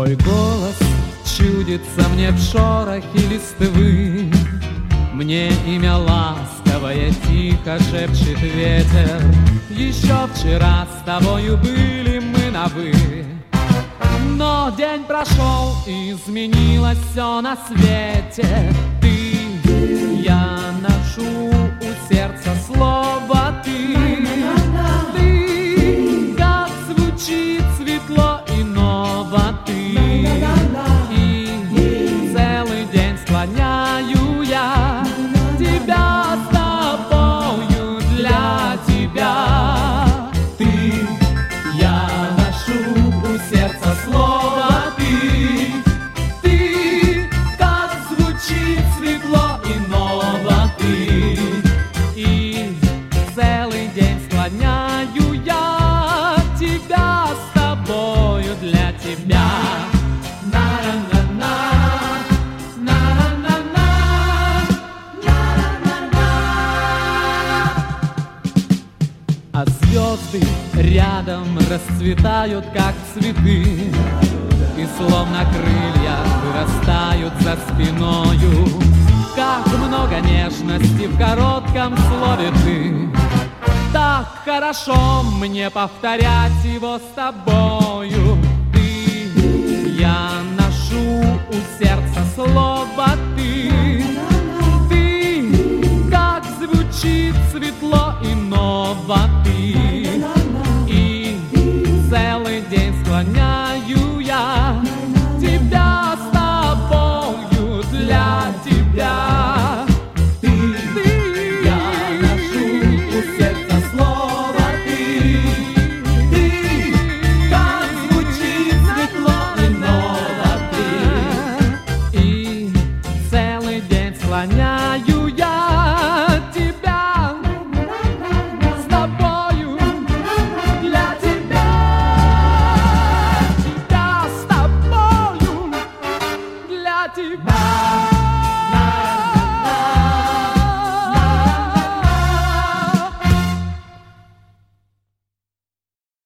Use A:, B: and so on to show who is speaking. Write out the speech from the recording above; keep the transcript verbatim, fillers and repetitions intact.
A: Твой голос чудится мне в шорохе листвы, мне имя ласковое тихо шепчет ветер. Еще вчера с тобою были мы на «вы», но день прошел, и изменилось все на свете. Ты, я ношу у сердца слово «ты». Ты, как звучит светло и ново «ты». И целый день склоняю я тебя с тобою для тебя. Ты, я ношу у сердца слово «ты». Ты, как звучит светло и ново «ты». И целый день склоняю я тебя с тобою для тебя. А звезды рядом расцветают, как цветы, и словно крылья вырастают за спиною. Как много нежности в коротком слове «ты». Так хорошо мне повторять его с тобою. Ты, я ношу у сердца слово «ты». Ты, как звучит светло и ново «ты». И целый день склоняю я тебя с тобою для тебя. Ты, ты, я ношу у сердца слово «ты». Ты, как звучит светло и ново «ты». И целый день склоняю я тебя с тобою для тебя. Тебя с тобою для тебя.